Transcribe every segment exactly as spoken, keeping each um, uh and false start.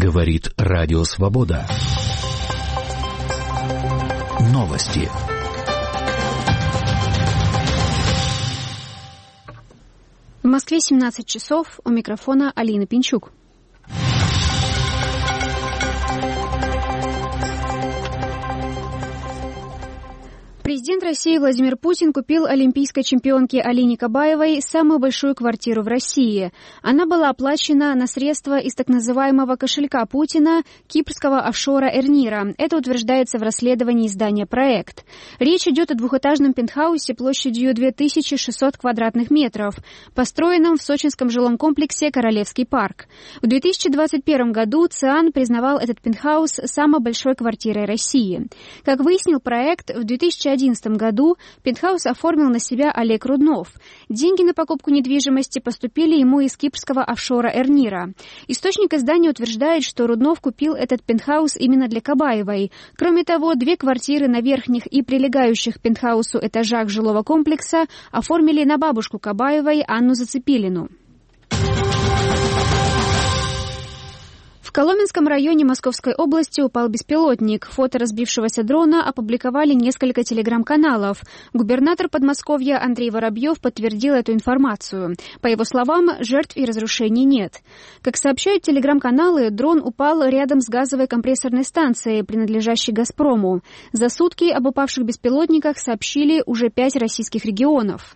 Говорит Радио Свобода. Новости. В Москве семнадцать часов. У микрофона Алина Пинчук. Президент России Владимир Путин купил олимпийской чемпионке Алине Кабаевой самую большую квартиру в России. Она была оплачена на средства из так называемого кошелька Путина кипрского офшора Эрнира. Это утверждается в расследовании издания «Проект». Речь идет о двухэтажном пентхаусе площадью две тысячи шестьсот квадратных метров, построенном в сочинском жилом комплексе «Королевский парк». В две тысячи двадцать первом году ЦИАН признавал этот пентхаус самой большой квартирой России. Как выяснил «Проект», в две тысячи одиннадцатом году пентхаус оформил на себя Олег Руднов. Деньги на покупку недвижимости поступили ему из кипрского офшора Эрнира. Источник издания утверждает, что Руднов купил этот пентхаус именно для Кабаевой. Кроме того, две квартиры на верхних и прилегающих к пентхаусу этажах жилого комплекса оформили на бабушку Кабаевой Анну Зацепилину. В Коломенском районе Московской области упал беспилотник. Фото разбившегося дрона опубликовали несколько телеграм-каналов. Губернатор Подмосковья Андрей Воробьев подтвердил эту информацию. По его словам, жертв и разрушений нет. Как сообщают телеграм-каналы, дрон упал рядом с газовой компрессорной станцией, принадлежащей «Газпрому». За сутки об упавших беспилотниках сообщили уже пять российских регионов.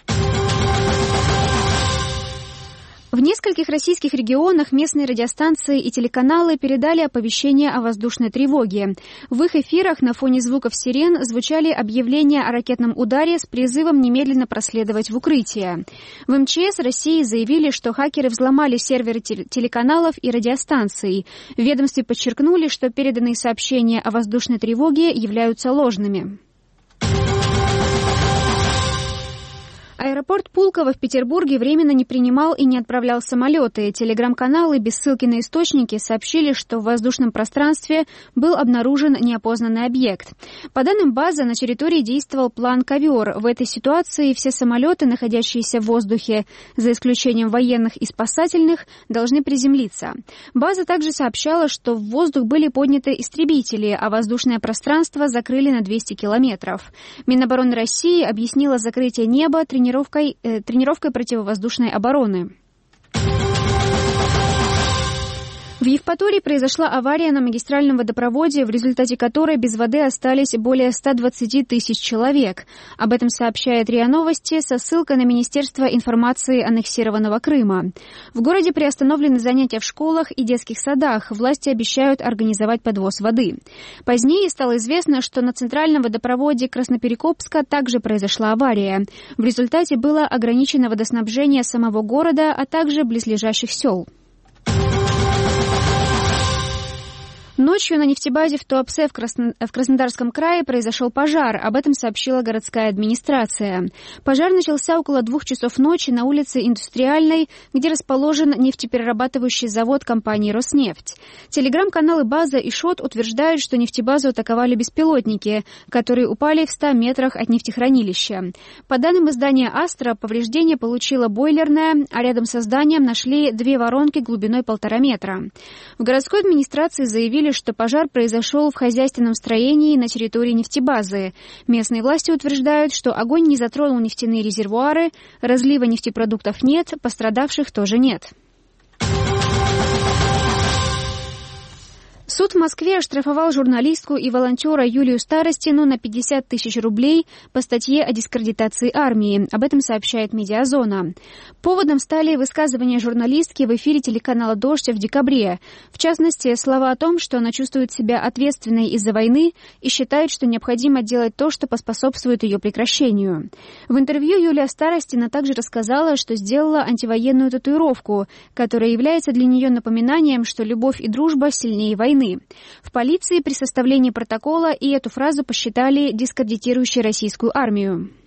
В нескольких российских регионах местные радиостанции и телеканалы передали оповещение о воздушной тревоге. В их эфирах на фоне звуков сирен звучали объявления о ракетном ударе с призывом немедленно проследовать в укрытие. В эм че эс России заявили, что хакеры взломали серверы телеканалов и радиостанций. В ведомстве подчеркнули, что переданные сообщения о воздушной тревоге являются ложными. Аэропорт Пулково в Петербурге временно не принимал и не отправлял самолеты. Телеграм-каналы без ссылки на источники сообщили, что в воздушном пространстве был обнаружен неопознанный объект. По данным базы, на территории действовал план «Ковер». В этой ситуации все самолеты, находящиеся в воздухе, за исключением военных и спасательных, должны приземлиться. База также сообщала, что в воздух были подняты истребители, а воздушное пространство закрыли на двести километров. Минобороны России объяснила закрытие неба тренировкой Тренировкой, э, тренировкой противовоздушной обороны. В Евпатории произошла авария на магистральном водопроводе, в результате которой без воды остались более ста двадцати тысяч человек. Об этом сообщает РИА Новости со ссылкой на Министерство информации аннексированного Крыма. В городе приостановлены занятия в школах и детских садах. Власти обещают организовать подвоз воды. Позднее стало известно, что на центральном водопроводе Красноперекопска также произошла авария. В результате было ограничено водоснабжение самого города, а также близлежащих сел. Ночью на нефтебазе в Туапсе в, Красно... в Краснодарском крае произошел пожар. Об этом сообщила городская администрация. Пожар начался около двух часов ночи на улице Индустриальной, где расположен нефтеперерабатывающий завод компании «Роснефть». Телеграм-каналы «База» и «Шот» утверждают, что нефтебазу атаковали беспилотники, которые упали в ста метрах от нефтехранилища. По данным издания «Астра», повреждение получила бойлерная, а рядом со зданием нашли две воронки глубиной полтора метра. В городской администрации заявили, что пожар произошел в хозяйственном строении на территории нефтебазы. Местные власти утверждают, что огонь не затронул нефтяные резервуары, разлива нефтепродуктов нет, пострадавших тоже нет. Суд в Москве оштрафовал журналистку и волонтера Юлию Старостину на пятьдесят тысяч рублей по статье о дискредитации армии. Об этом сообщает «Медиазона». Поводом стали высказывания журналистки в эфире телеканала «Дождь» в декабре. В частности, слова о том, что она чувствует себя ответственной из-за войны и считает, что необходимо делать то, что поспособствует ее прекращению. В интервью Юлия Старостина также рассказала, что сделала антивоенную татуировку, которая является для нее напоминанием, что любовь и дружба сильнее войны. В полиции при составлении протокола и эту фразу посчитали дискредитирующей российскую армию.